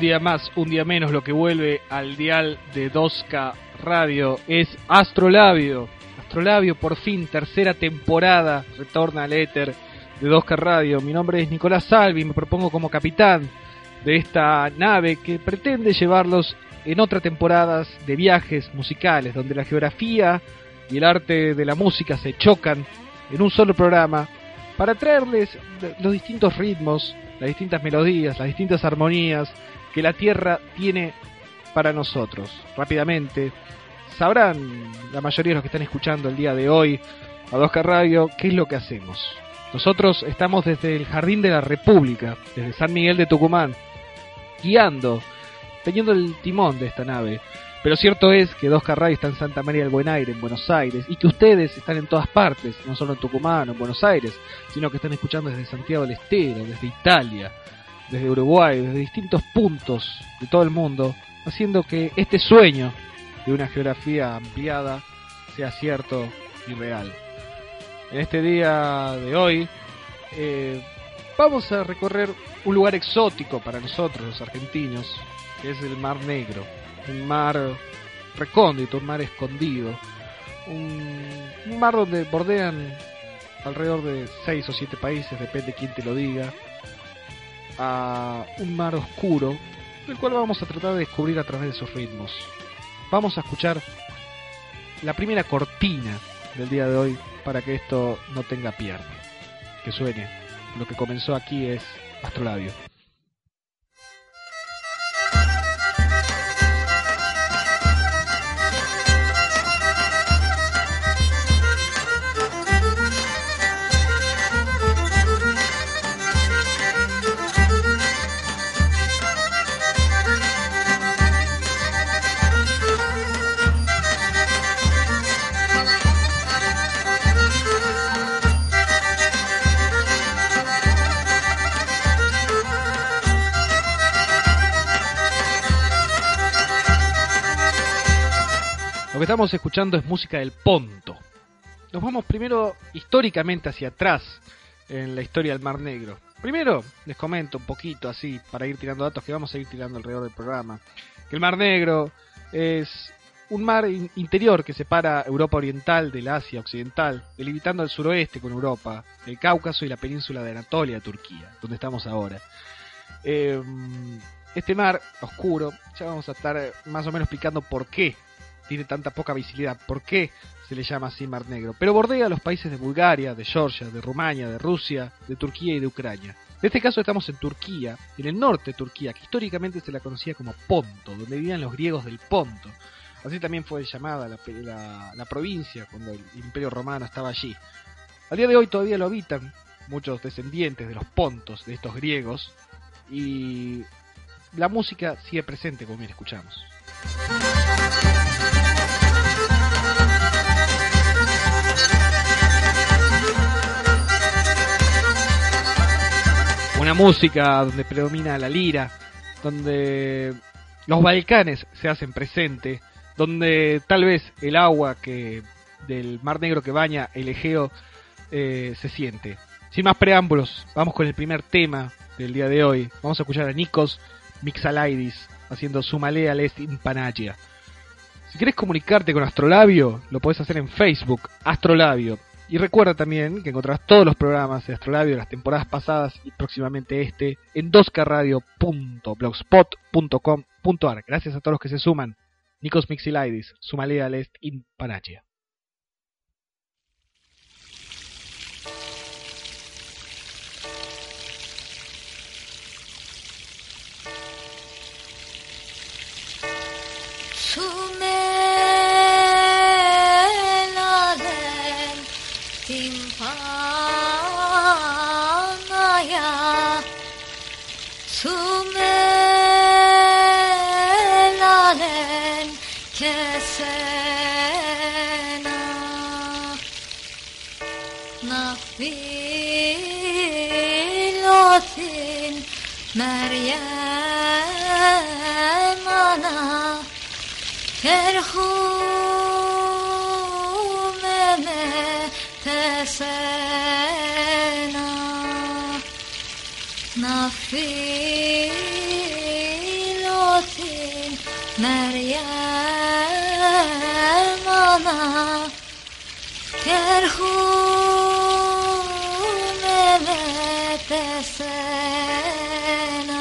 día más, un día menos, lo que vuelve al dial de 2K Radio es Astrolabio. Astrolabio, por fin, tercera temporada, retorna al éter de 2K Radio. Mi nombre es Nicolás Salvi, me propongo como capitán de esta nave que pretende llevarlos en otras temporadas de viajes musicales, donde la geografía y el arte de la música se chocan en un solo programa, para traerles los distintos ritmos, las distintas melodías, las distintas armonías que la Tierra tiene para nosotros. Rápidamente, sabrán la mayoría de los que están escuchando el día de hoy a 2K Radio qué es lo que hacemos. Nosotros estamos desde el Jardín de la República, desde San Miguel de Tucumán, guiando, teniendo el timón de esta nave. Pero cierto es que 2K Radio está en Santa María del Buen Aire, en Buenos Aires, y que ustedes están en todas partes, no solo en Tucumán o en Buenos Aires, sino que están escuchando desde Santiago del Estero, desde Italia, desde Uruguay, desde distintos puntos de todo el mundo, haciendo que este sueño de una geografía ampliada sea cierto y real. En este día de hoy vamos a recorrer un lugar exótico para nosotros los argentinos, que es el Mar Negro. Un mar recóndito, un mar escondido, un mar donde bordean alrededor de 6 o 7 países, depende quién te lo diga, a un mar oscuro, el cual vamos a tratar de descubrir a través de sus ritmos. Vamos a escuchar la primera cortina del día de hoy para que esto no tenga pierde, que suene. Lo que comenzó aquí es Astrolabio. Lo que estamos escuchando es música del Ponto. Nos vamos primero históricamente hacia atrás en la historia del Mar Negro. Primero les comento un poquito así, para ir tirando datos que vamos a ir tirando alrededor del programa, que el Mar Negro es un mar interior que separa Europa Oriental de la Asia Occidental, delimitando el suroeste con Europa, el Cáucaso y la península de Anatolia, Turquía, donde estamos ahora. Este mar oscuro, ya vamos a estar más o menos explicando por qué tiene tanta poca visibilidad, por qué se le llama así Mar Negro, pero bordea los países de Bulgaria, de Georgia, de Rumania, de Rusia, de Turquía y de Ucrania. En este caso estamos en Turquía, en el norte de Turquía, que históricamente se la conocía como Ponto, donde vivían los griegos del Ponto. Así también fue llamada la provincia cuando el Imperio Romano estaba allí. Al día de hoy todavía lo habitan muchos descendientes de los pontos, de estos griegos, y la música sigue presente, como bien escuchamos. Una música donde predomina la lira, donde los Balcanes se hacen presente, donde tal vez el agua del Mar Negro que baña el Egeo se siente. Sin más preámbulos, vamos con el primer tema del día de hoy. Vamos a escuchar a Nikos Mixalaidis haciendo Sumalea Lest in Panagia. Si querés comunicarte con Astrolabio, lo podés hacer en Facebook, Astrolabio. Y recuerda también que encontrarás todos los programas de Astrolabio de las temporadas pasadas y próximamente en 2kradio.blogspot.com.ar. Gracias a todos los que se suman. Nikos Mixalaidis, Sumalea Lest in Panagia. Meryem ana terhumene tesena nafil Lotin Meryem ana Kerhum evet esena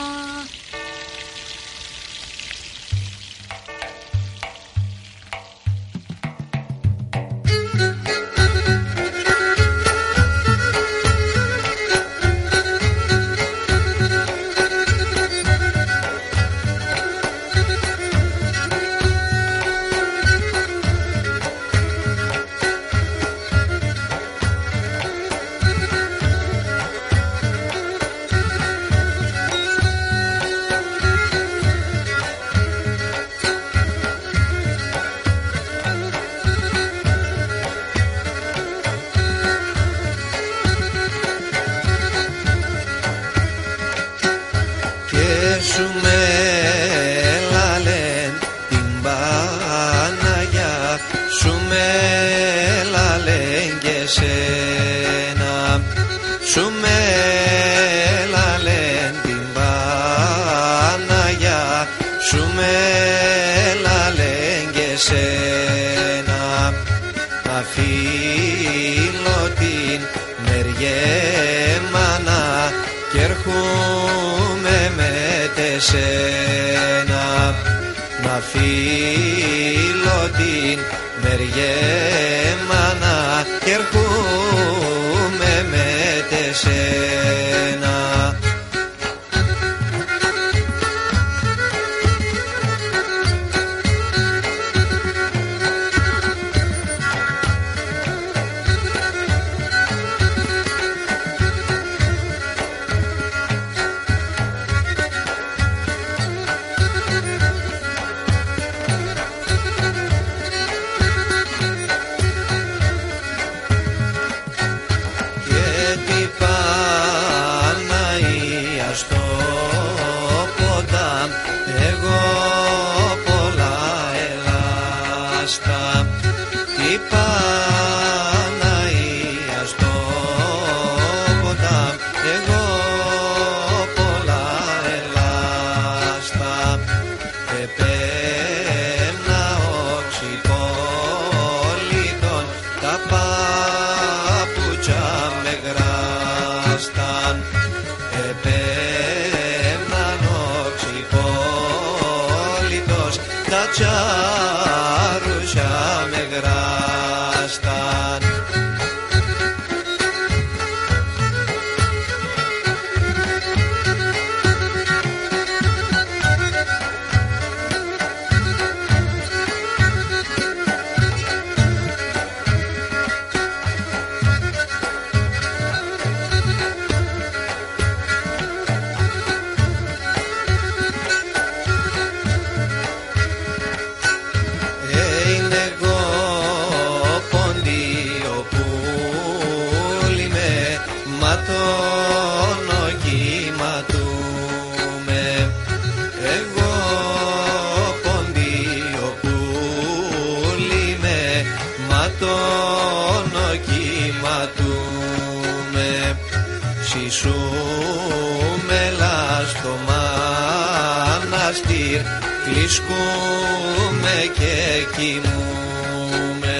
να φύλλω την Μεριέμανα και έρχομαι με τεσένα. Κλεισκούμε και κοιμούμε,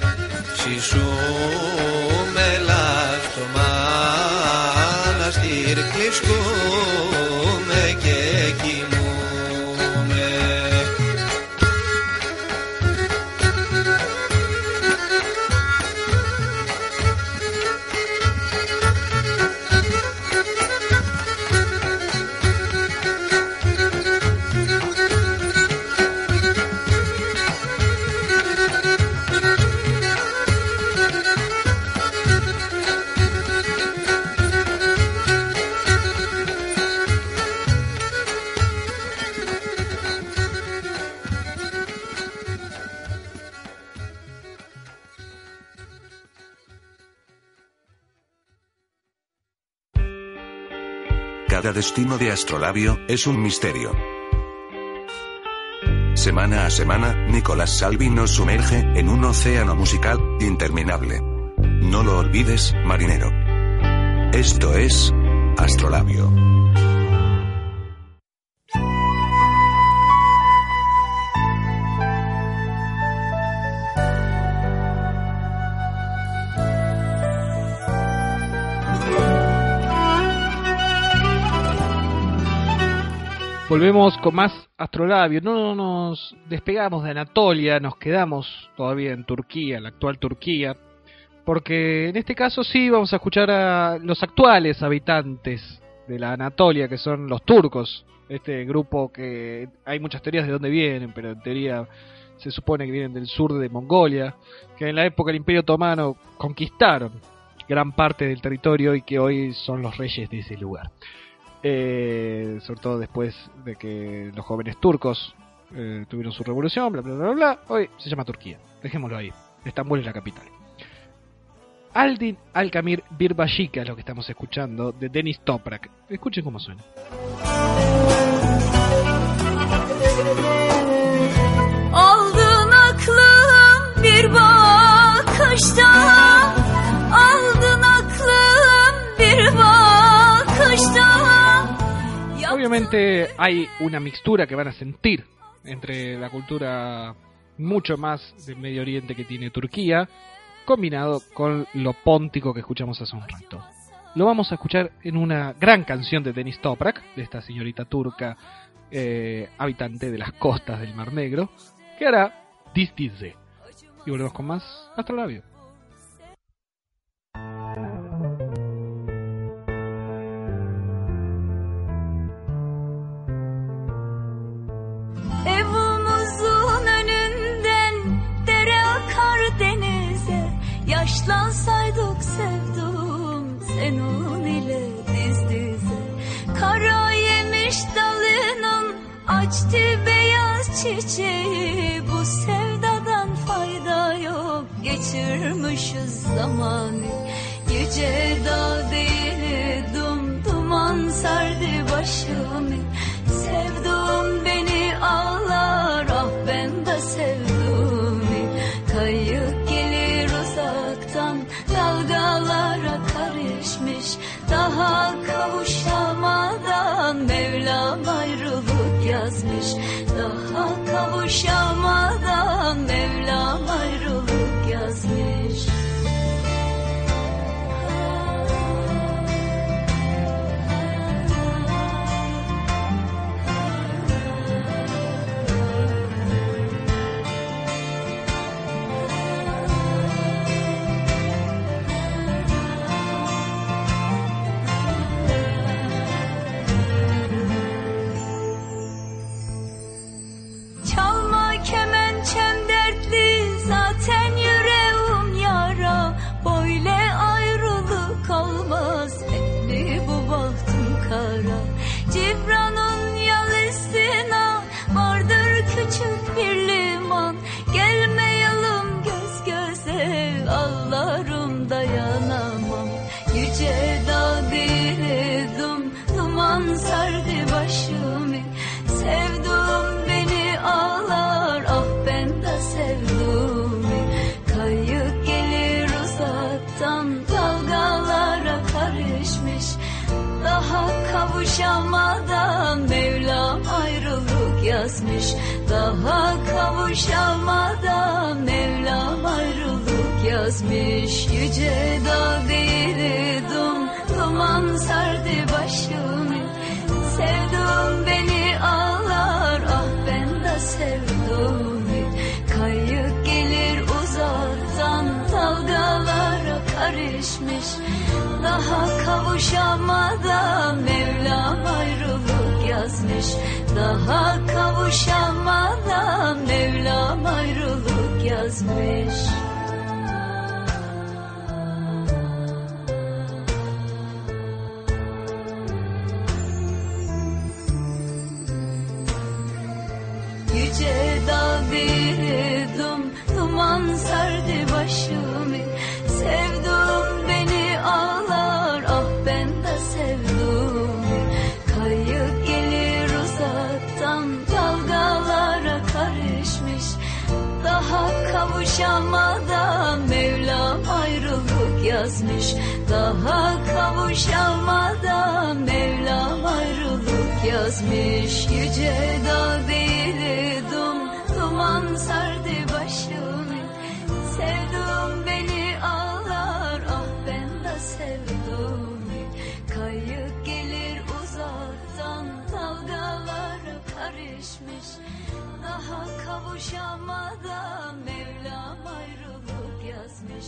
ψησούμε στο μάναστηρ, κλεισκούμε και κοιμούμε. Cada destino de Astrolabio es un misterio. Semana a semana, Nicolás Salvi nos sumerge en un océano musical interminable. No lo olvides, marinero. Esto es Astrolabio. Volvemos con más Astrolabio. No nos despegamos de Anatolia, nos quedamos todavía en Turquía, la actual Turquía, porque en este caso sí vamos a escuchar a los actuales habitantes de la Anatolia, que son los turcos. Este grupo que hay muchas teorías de dónde vienen, pero en teoría se supone que vienen del sur de Mongolia, que en la época del Imperio Otomano conquistaron gran parte del territorio y que hoy son los reyes de ese lugar. Sobre todo después de que los jóvenes turcos tuvieron su revolución, bla bla bla bla. Hoy se llama Turquía, dejémoslo ahí. Estambul es la capital. Aldin Alkamir Birbashika es lo que estamos escuchando, de Deniz Toprak. Escuchen cómo suena. Aldın aklım bir bakışta, aldın aklım bir bakışta. Obviamente hay una mixtura que van a sentir entre la cultura mucho más del Medio Oriente que tiene Turquía, combinado con lo póntico que escuchamos hace un rato. Lo vamos a escuchar en una gran canción de Deniz Toprak, de esta señorita turca habitante de las costas del Mar Negro, que hará Distize. Y volvemos con más Astrolabio. Evimizin önünden dere akar denize, yaşlansaydık sevdum senin ile diz dize. Kara yemiş dalının açtı beyaz çiçeği, bu sevdadan fayda yok, geçirmişiz zamanı. Yüce dağ değil duman sardı başımı, sevdum beni ağlar, ah ben de sevdum. Kayık gelir uzaktan, dalgalara karışmış, daha kavuşamadan Mevlam ayrılık yazmış. Daha kavuşamadan Mevlam ayrılık yazmış. Cibran'ın yalısına vardır küçük bir liman. Gelmeyelim göz göze, ağlarım dayanamam. Yüce dağ diridum, duman sardı başımı. Sevdum beni ağlar, ah ben de sevdum. Kayık gelir uzaktan, dalgalara karışmış. Daha kavuşamadan Mevlam ayrılık yazmış. Daha kavuşamadan Mevlam ayrılık yazmış. Yüce dağ diridum, duman sardı başımı. Sevdum beni ağlar, ah ben de sevdum. Kayık gelir uzaktan, dalgalara karışmış. Daha kavuşamadan Mevlam ayrılık yazmış. Daha kavuşamadan Mevlam ayrılık yazmış. Yüce dağ diridum, duman sardı başımı. Sevdum beni ağlar, ah ben de sevdum. Kayık gelir uzaktan, dalgalara karışmış. Daha kavuşamadan Mevlam ayrılık yazmış. Daha kavuşamadan Mevlam ayrılık yazmış. Yüce dağ diridum, duman sardı başımı. Sevdum beni ağlar, ah ben de sevdum. Kayık gelir uzaktan, dalgalara sevişmiş. Daha kavuşamadan Mevlam ayrılık yazmış.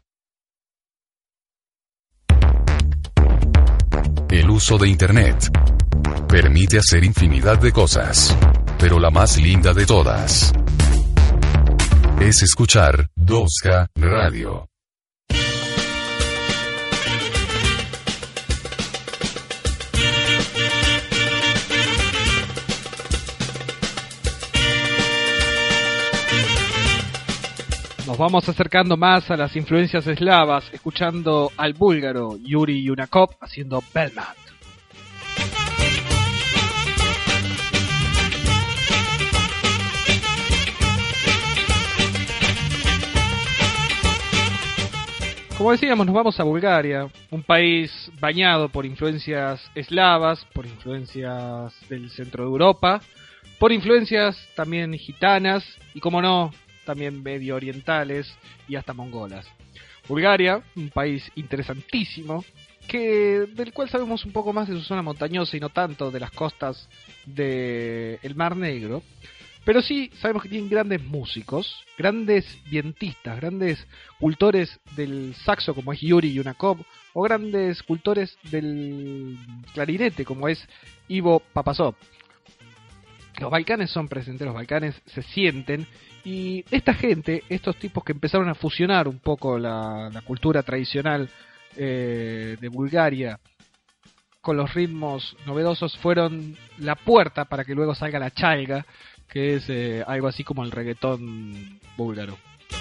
El uso de Internet permite hacer infinidad de cosas, pero la más linda de todas es escuchar 2K Radio. Nos vamos acercando más a las influencias eslavas, escuchando al búlgaro Yuri Yunakov haciendo Belmont. Como decíamos, nos vamos a Bulgaria, un país bañado por influencias eslavas, por influencias del centro de Europa, por influencias también gitanas y, como no, también medio orientales y hasta mongolas. Bulgaria, un país interesantísimo, del cual sabemos un poco más de su zona montañosa y no tanto de las costas del Mar Negro, pero sí sabemos que tienen grandes músicos, grandes vientistas, grandes cultores del saxo como es Yuri Yunakov, o grandes cultores del clarinete como es Ivo Papasov. Los Balcanes son presentes, los Balcanes se sienten, y esta gente, estos tipos que empezaron a fusionar un poco la cultura tradicional de Bulgaria con los ritmos novedosos, fueron la puerta para que luego salga la chalga, que es algo así como el reggaetón búlgaro.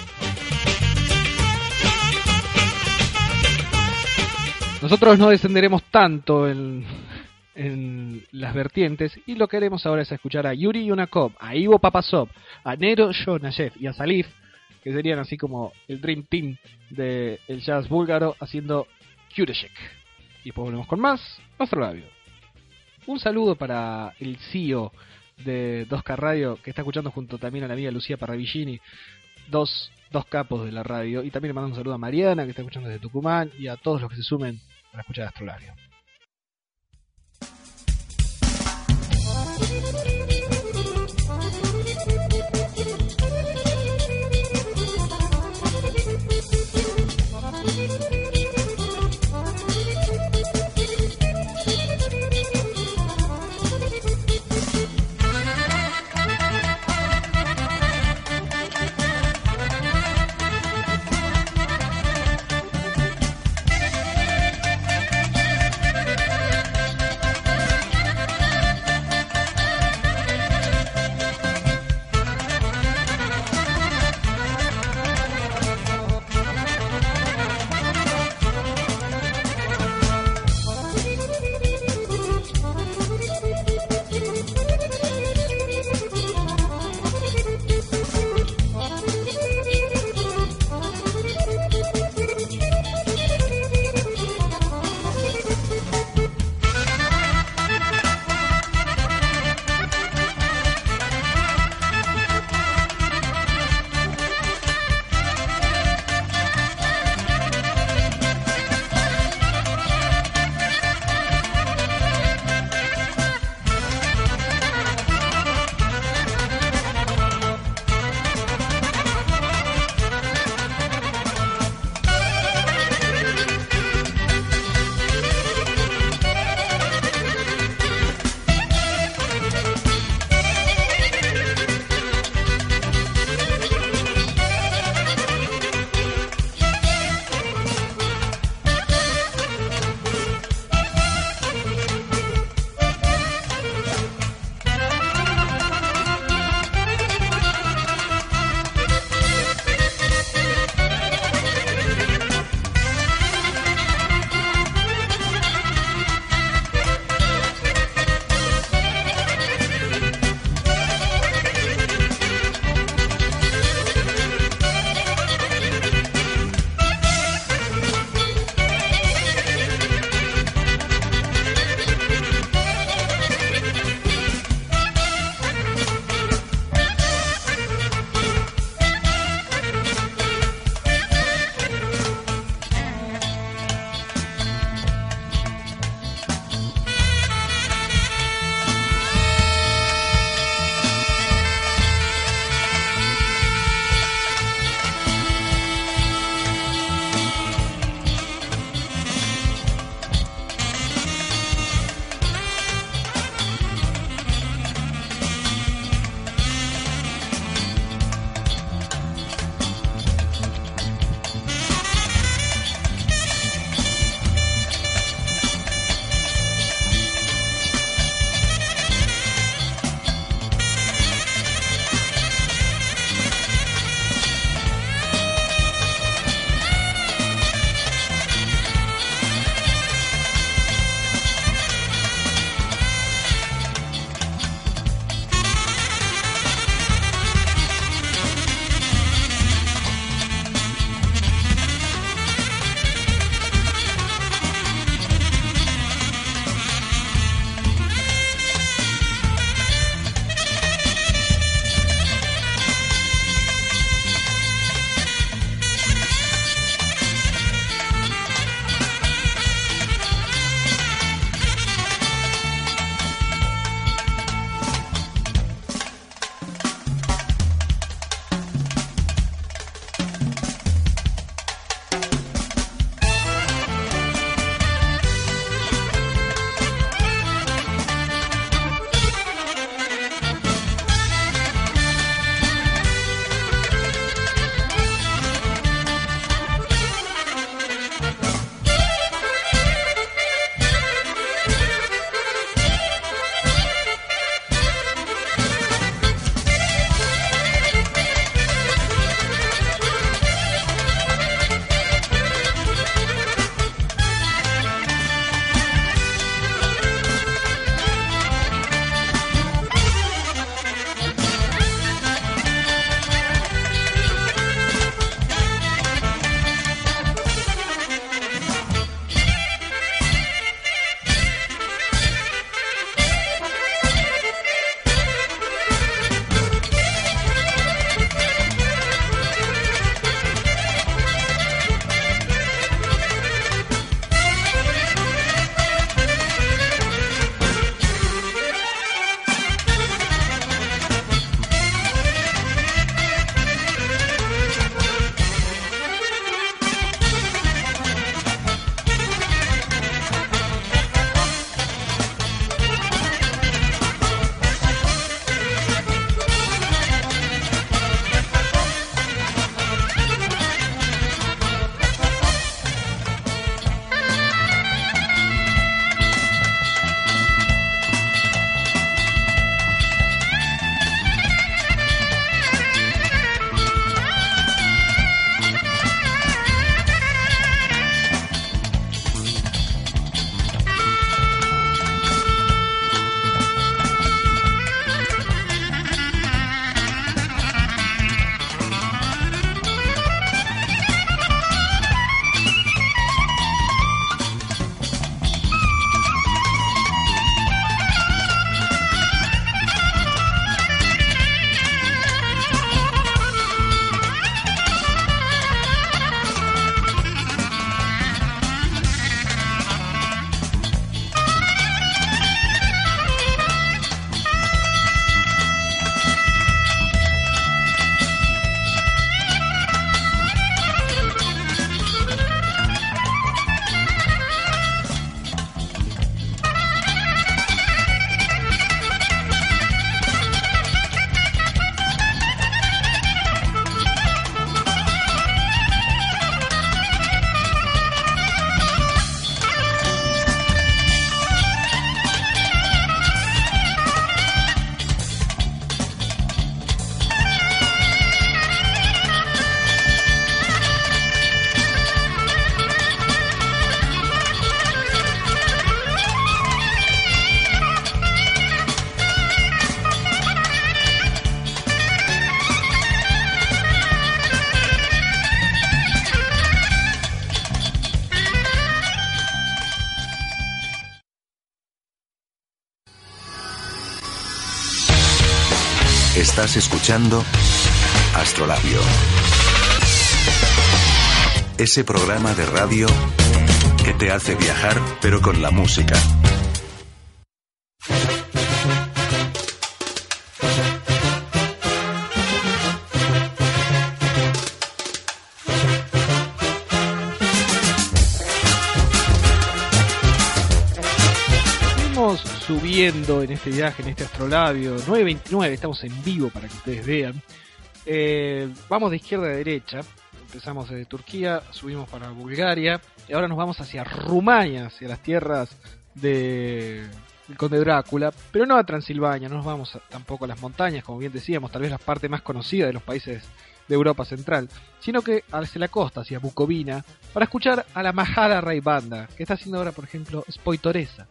Nosotros no descenderemos tanto en las vertientes, y lo que haremos ahora es escuchar a Yuri Yunakov, a Ivo Papasov, a Nero Shonayev y a Salif, que serían así como el Dream Team del jazz búlgaro, haciendo Yureshek. Y después volvemos con más Astrolabio. Un saludo para el CEO de 2K Radio, que está escuchando junto también a la amiga Lucía Parravicini, dos capos de la radio, y también le mando un saludo a Mariana, que está escuchando desde Tucumán, y a todos los que se sumen para escuchar Astrolabio. Estás escuchando Astrolabio. Ese programa de radio que te hace viajar, pero con la música. Subiendo en este viaje, en este Astrolabio 929, estamos en vivo para que ustedes vean. Vamos de izquierda a derecha, empezamos desde Turquía, subimos para Bulgaria y ahora nos vamos hacia Rumania, hacia las tierras del Conde Drácula, pero no a Transilvania, no nos vamos tampoco a las montañas, como bien decíamos, tal vez la parte más conocida de los países de Europa Central, sino que hacia la costa, hacia Bucovina, para escuchar a la Mahara Rai Banda, que está haciendo ahora, por ejemplo, Spoitoresa.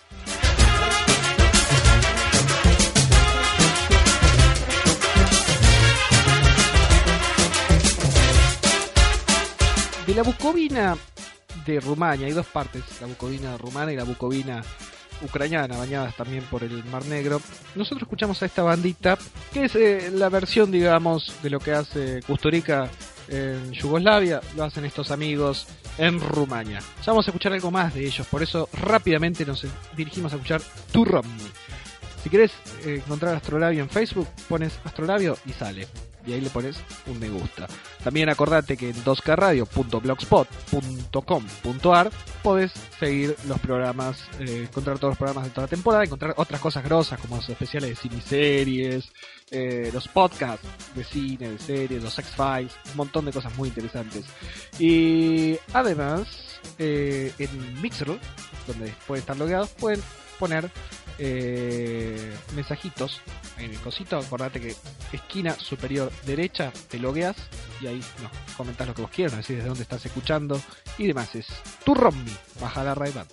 De la Bucovina de Rumania hay dos partes, la Bucovina rumana y la Bucovina ucraniana, bañadas también por el Mar Negro. Nosotros escuchamos a esta bandita, que es la versión, digamos, de lo que hace Kusturica en Yugoslavia, lo hacen estos amigos en Rumania. Ya vamos a escuchar algo más de ellos, por eso rápidamente nos dirigimos a escuchar Tu Romney. Si querés encontrar Astrolabio en Facebook, pones Astrolabio y sale. Y ahí le pones un me gusta. También acordate que en 2kradio.blogspot.com.ar podés seguir los programas, encontrar todos los programas de toda la temporada, encontrar otras cosas grosas como los especiales de cine y series, los podcasts de cine, de series, los X-Files, un montón de cosas muy interesantes. Y además, en Mixer, donde pueden estar logueados, pueden poner mensajitos en el cosito. Acordate que esquina superior derecha te logueas y ahí nos comentás lo que vos quieras, decís desde dónde estás escuchando y demás. Es Tu Romney, baja la Ray Band.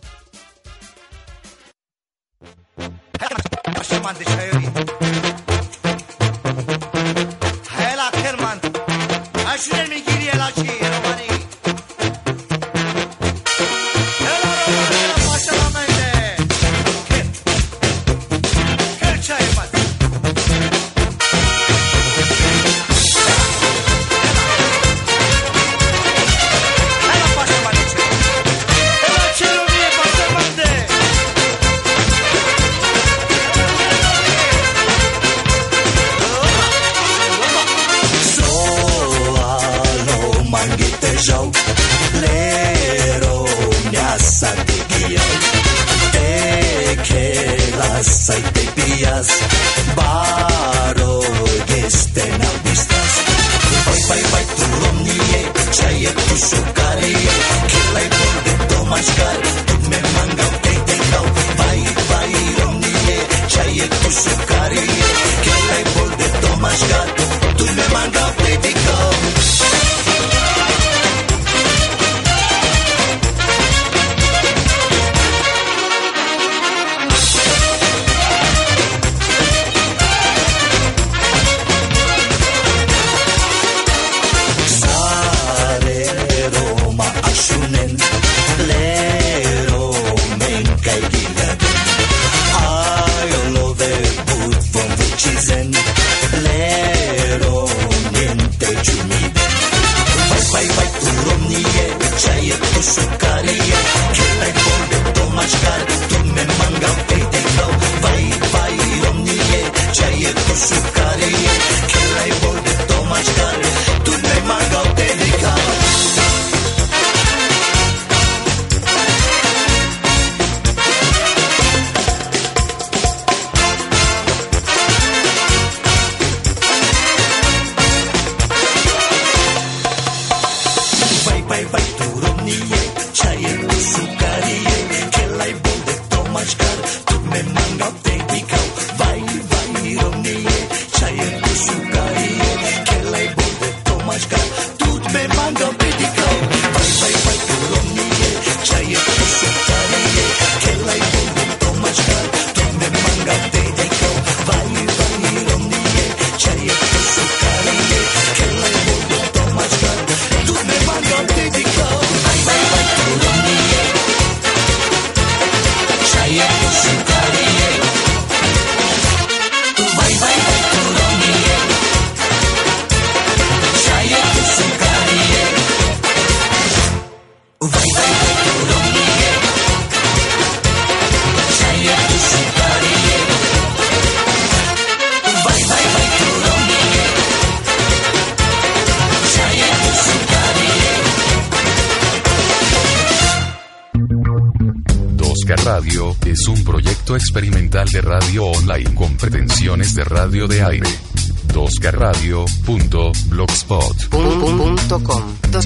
Radio es un proyecto experimental de radio online con pretensiones de radio de aire. 2kradio.blogspot.com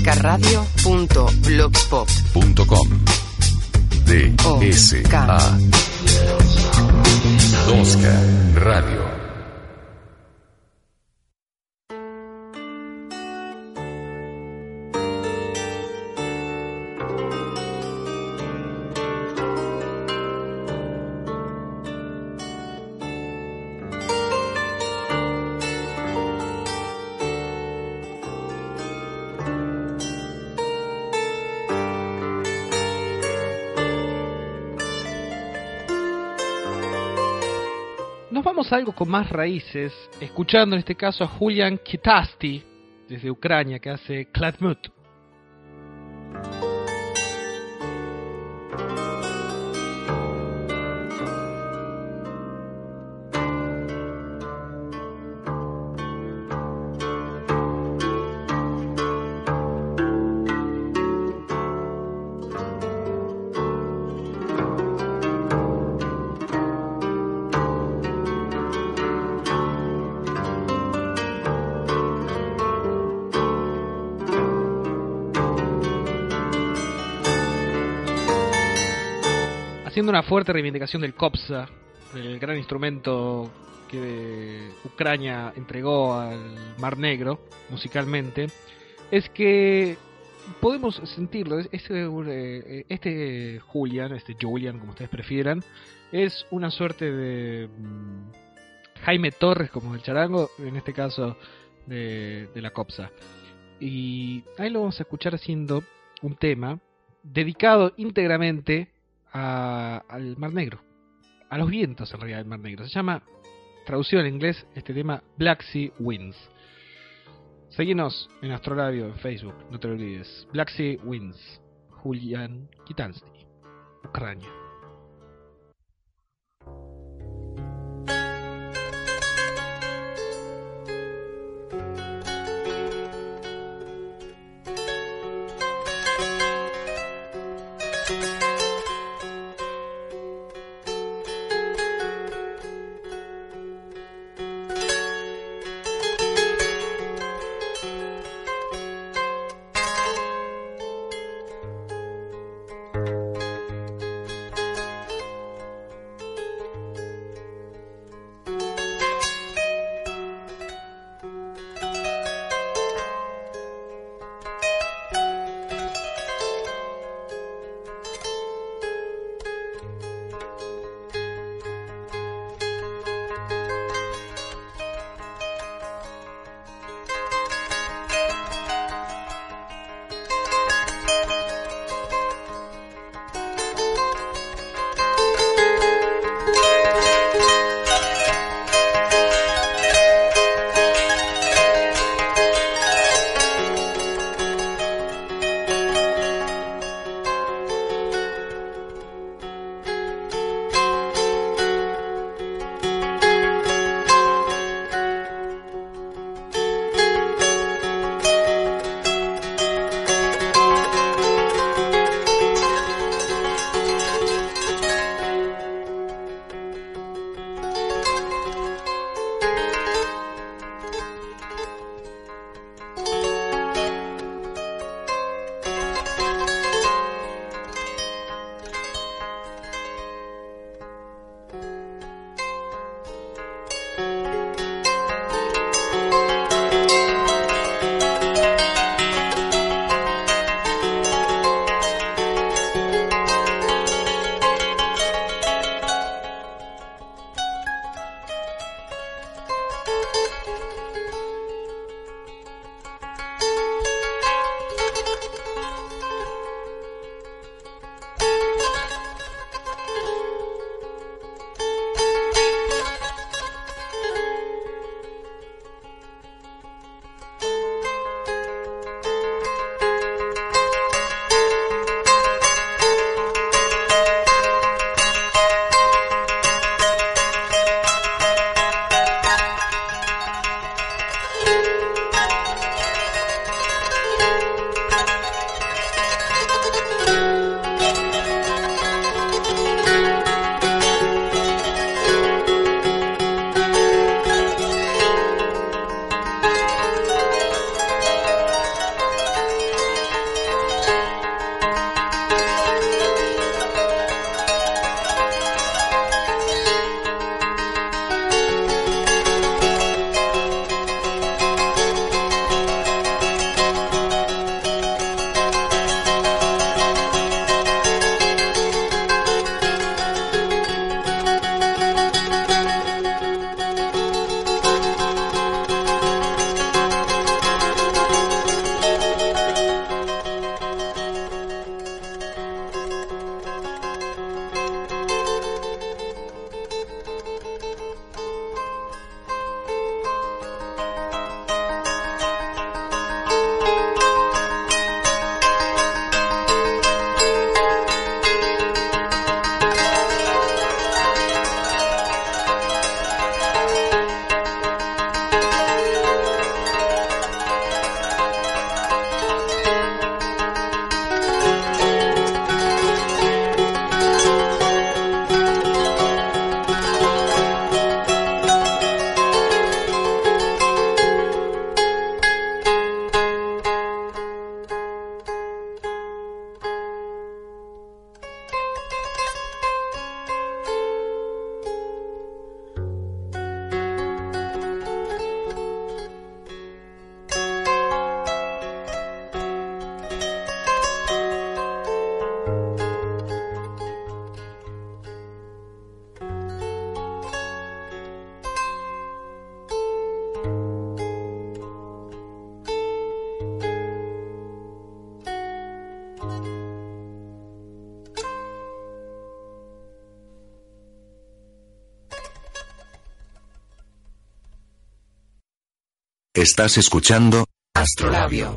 2kradio.blogspot.com DSA 2K Radio. Nos vamos a algo con más raíces, escuchando en este caso a Julian Kitasti, desde Ucrania, que hace Kladmut. Haciendo una fuerte reivindicación del Kopsa, el gran instrumento que Ucrania entregó al Mar Negro musicalmente, es que podemos sentirlo. Este Julian, como ustedes prefieran, es una suerte de Jaime Torres, como el charango, en este caso de la Kopsa. Y ahí lo vamos a escuchar haciendo un tema dedicado íntegramente al Mar Negro, a los vientos en realidad del Mar Negro. Se llama, traducido en inglés, este tema Black Sea Winds. Seguinos en Astrolabio en Facebook, no te lo olvides. Black Sea Winds, Julian Kitasti, Ucrania. Estás escuchando Astrolabio.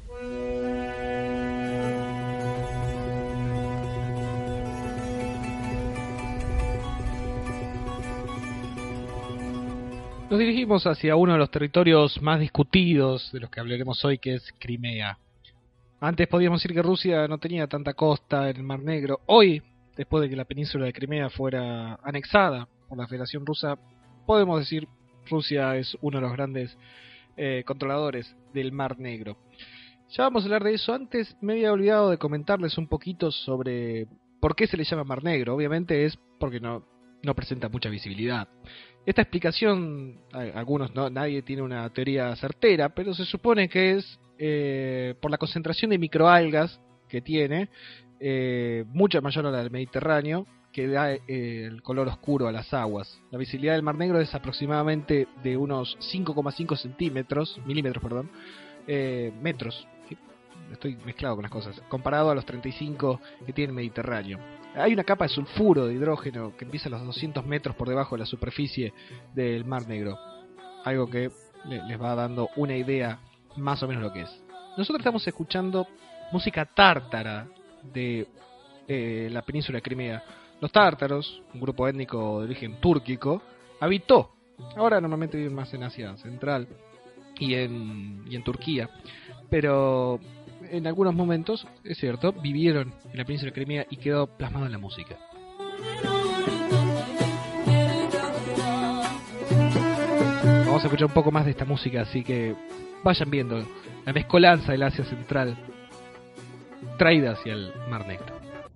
Nos dirigimos hacia uno de los territorios más discutidos de los que hablaremos hoy, que es Crimea. Antes podíamos decir que Rusia no tenía tanta costa en el Mar Negro. Hoy, después de que la península de Crimea fuera anexada por la Federación Rusa, podemos decir Rusia es uno de los grandes controladores del Mar Negro. Ya vamos a hablar de eso. Antes me había olvidado de comentarles un poquito sobre por qué se le llama Mar Negro. Obviamente es porque no presenta mucha visibilidad. Esta explicación, nadie tiene una teoría certera, pero se supone que es por la concentración de microalgas que tiene, mucho mayor a la del Mediterráneo, que da el color oscuro a las aguas. La visibilidad del Mar Negro es aproximadamente de unos 5,5 metros. Estoy mezclado con las cosas, comparado a los 35 que tiene el Mediterráneo. Hay una capa de sulfuro de hidrógeno que empieza a los 200 metros por debajo de la superficie del Mar Negro. Algo que les va dando una idea más o menos lo que es. Nosotros estamos escuchando música tártara de la península de Crimea. Los tártaros, un grupo étnico de origen túrquico, habitó. Ahora normalmente viven más en Asia Central y en Turquía. Pero en algunos momentos, es cierto, vivieron en la península de Crimea y quedó plasmado en la música. Vamos a escuchar un poco más de esta música, así que vayan viendo la mezcolanza del Asia Central traída hacia el Mar Negro.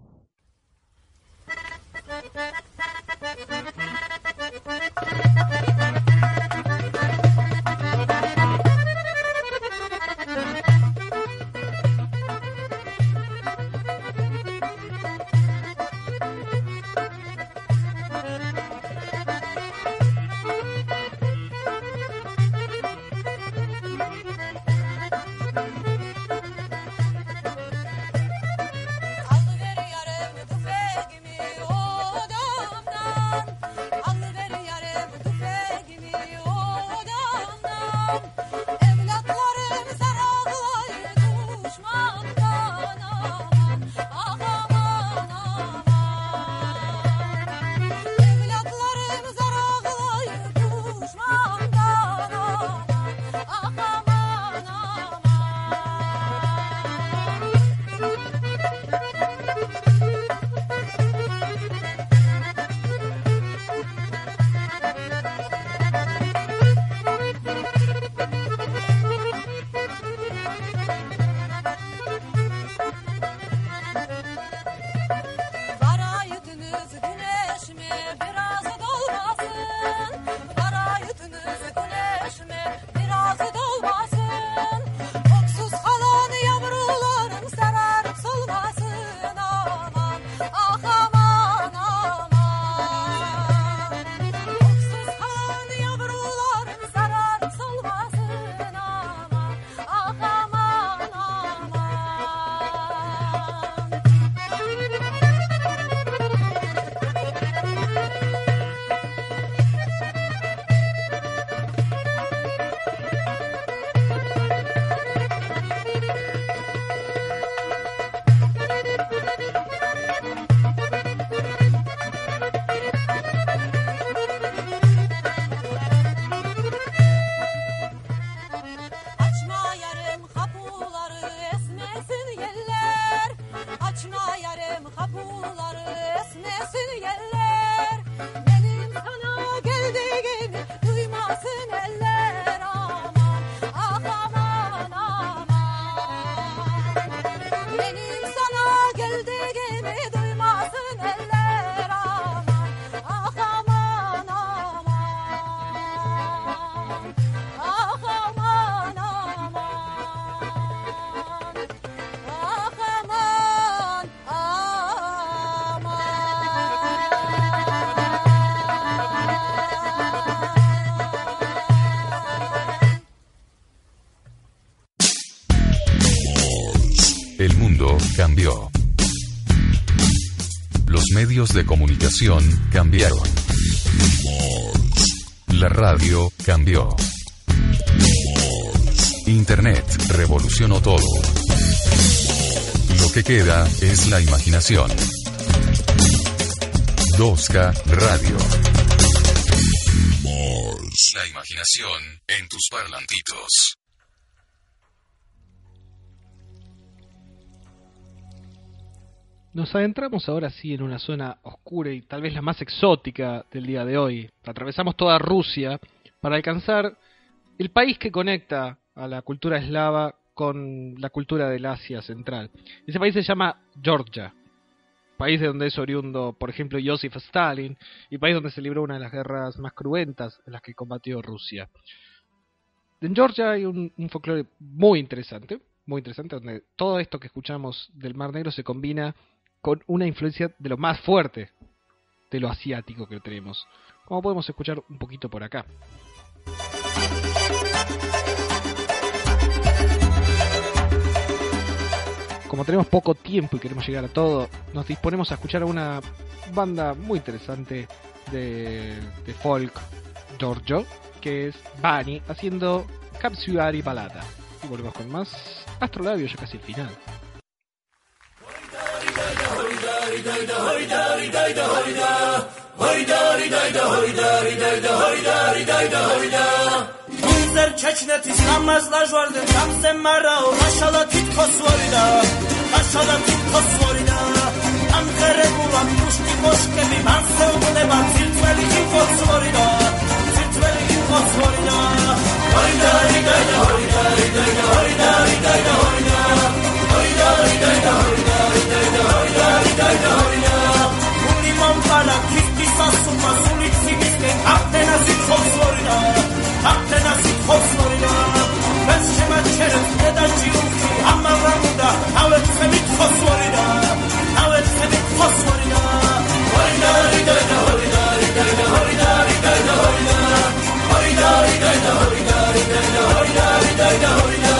El mundo cambió. Los medios de comunicación cambiaron. La radio cambió. Internet revolucionó todo. Lo que queda es la imaginación. 2K Radio. La imaginación en tus parlantitos. Nos adentramos ahora sí en una zona oscura y tal vez la más exótica del día de hoy. Atravesamos toda Rusia para alcanzar el país que conecta a la cultura eslava con la cultura del Asia Central. Ese país se llama Georgia, país de donde es oriundo, por ejemplo, Joseph Stalin, y país donde se libró una de las guerras más cruentas en las que combatió Rusia. En Georgia hay un folclore muy interesante, donde todo esto que escuchamos del Mar Negro se combina con una influencia de lo más fuerte de lo asiático que tenemos, como podemos escuchar un poquito por acá. Como tenemos poco tiempo y queremos llegar a todo, nos disponemos a escuchar a una banda muy interesante de folk giorgio, que es Bani, haciendo Capsuari Balada. Y volvemos con más Astrolabio, ya casi el final. Zer Çeçnetis namazla jordin tam semara maşala titkos vorida maşala titkos vorida am kherebulam pushti koshkebi man seubneba tirtveli infos vorida tirtveli infos vorida vorida vorida vorida vorida vorida vorida vorida vorida vorida vorida vorida vorida ulimon pala kiskisa suma suliksigiske aptena titkos vorida aptena Florida, bez siemaczerów, nie da dziurki, a ma ramuda, nawet chemik Florida, nawet chemik Florida. Florida, Florida, Florida, Florida, Florida, Florida, Florida, Florida, Florida, Florida, Florida.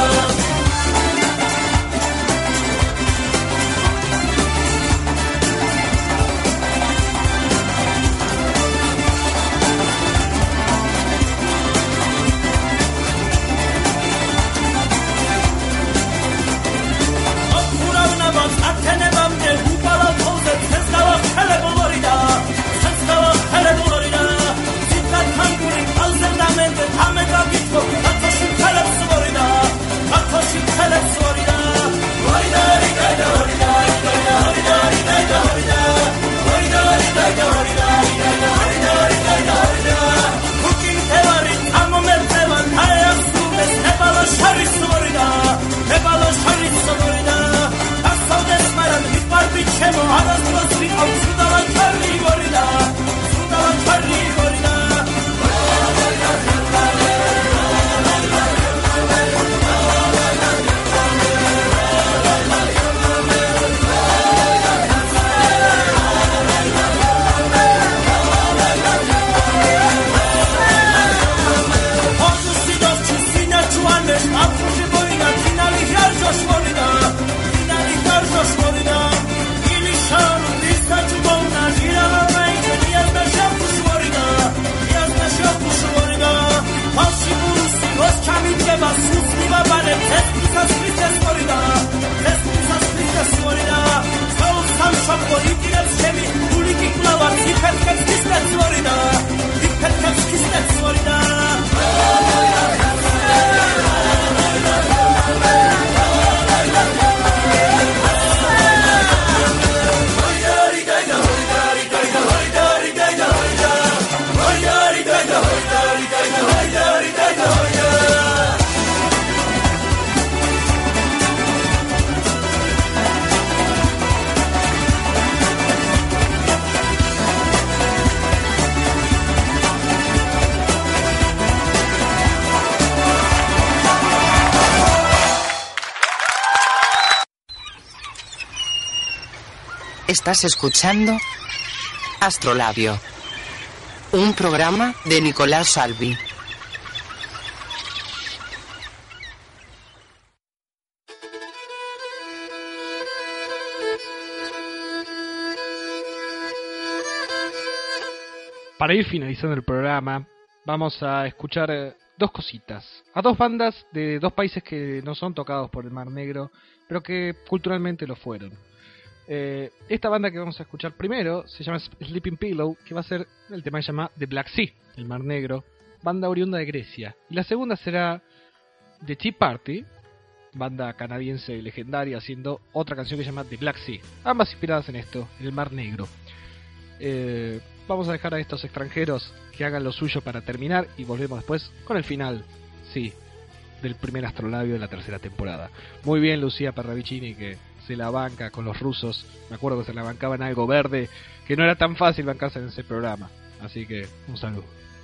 Estás escuchando Astrolabio, un programa de Nicolás Salvi. Para ir finalizando el programa, vamos a escuchar dos cositas. A dos bandas de dos países que no son tocados por el Mar Negro, pero que culturalmente lo fueron. Esta banda que vamos a escuchar primero se llama Sleeping Pillow, que va a ser el tema que se llama The Black Sea, el Mar Negro, banda oriunda de Grecia. Y la segunda será The Tea Party, banda canadiense legendaria, haciendo otra canción que se llama The Black Sea, ambas inspiradas en esto, en el Mar Negro. Vamos a dejar a estos extranjeros que hagan lo suyo para terminar y volvemos después con el final, sí, del primer Astrolabio de la tercera temporada. Muy bien Lucía Parravicini, que se la banca con los rusos. Me acuerdo que se la bancaba en Algo Verde, que no era tan fácil bancarse en ese programa. Así que un saludo.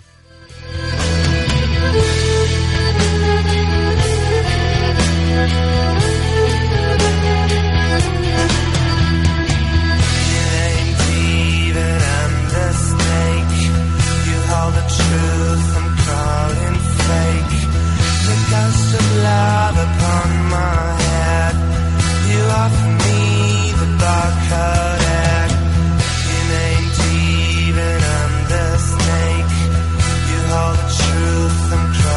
Ghost of love upon my head. You offer me the barcode egg. You named Eve and I'm the snake. You hold the truth and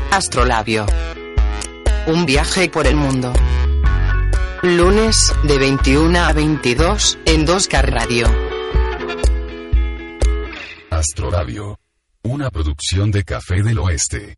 Astrolabio. Un viaje por el mundo. Lunes, de 21 a 22, en 2K Radio. Astrolabio. Una producción de Café del Oeste.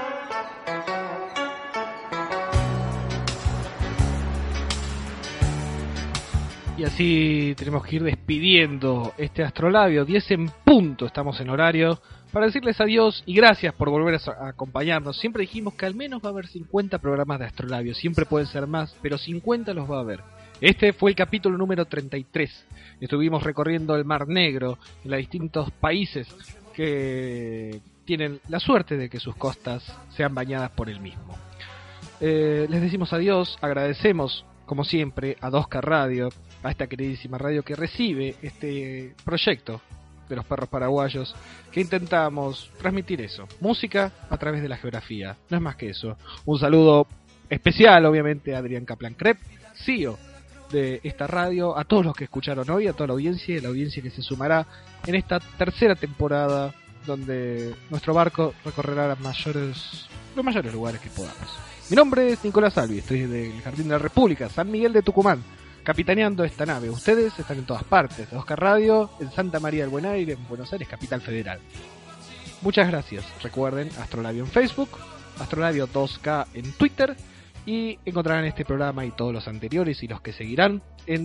Y así tenemos que ir despidiendo este Astrolabio. 10 en punto, estamos en horario, para decirles adiós y gracias por volver a acompañarnos. Siempre dijimos que al menos va a haber 50 programas de Astrolabio, siempre pueden ser más, pero 50 los va a haber. Este fue el capítulo número 33. Estuvimos recorriendo el Mar Negro en los distintos países que tienen la suerte de que sus costas sean bañadas por el mismo. Les decimos adiós, agradecemos como siempre a 2K Radio, a esta queridísima radio que recibe este proyecto de los perros paraguayos, que intentamos transmitir eso, música a través de la geografía, no es más que eso. Un saludo especial obviamente a Adrián Kaplan-Krep, CEO de esta radio, a todos los que escucharon hoy, a toda la audiencia que se sumará en esta tercera temporada donde nuestro barco recorrerá los mayores lugares que podamos. Mi nombre es Nicolás Salvi, estoy del Jardín de la República, San Miguel de Tucumán, capitaneando esta nave. Ustedes están en todas partes, de 2K Radio, en Santa María del Buen Aire, en Buenos Aires, capital federal. Muchas gracias. Recuerden Astrolabio en Facebook, Astrolabio 2K en Twitter, y encontrarán este programa y todos los anteriores y los que seguirán en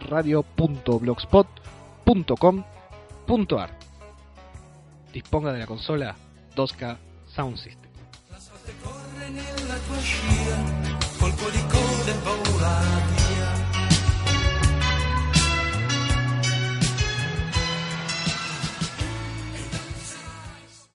2kradio.blogspot.com.ar. Disponga de la consola 2K Sound System. Corre nella tua scia, colpo di coda e paura.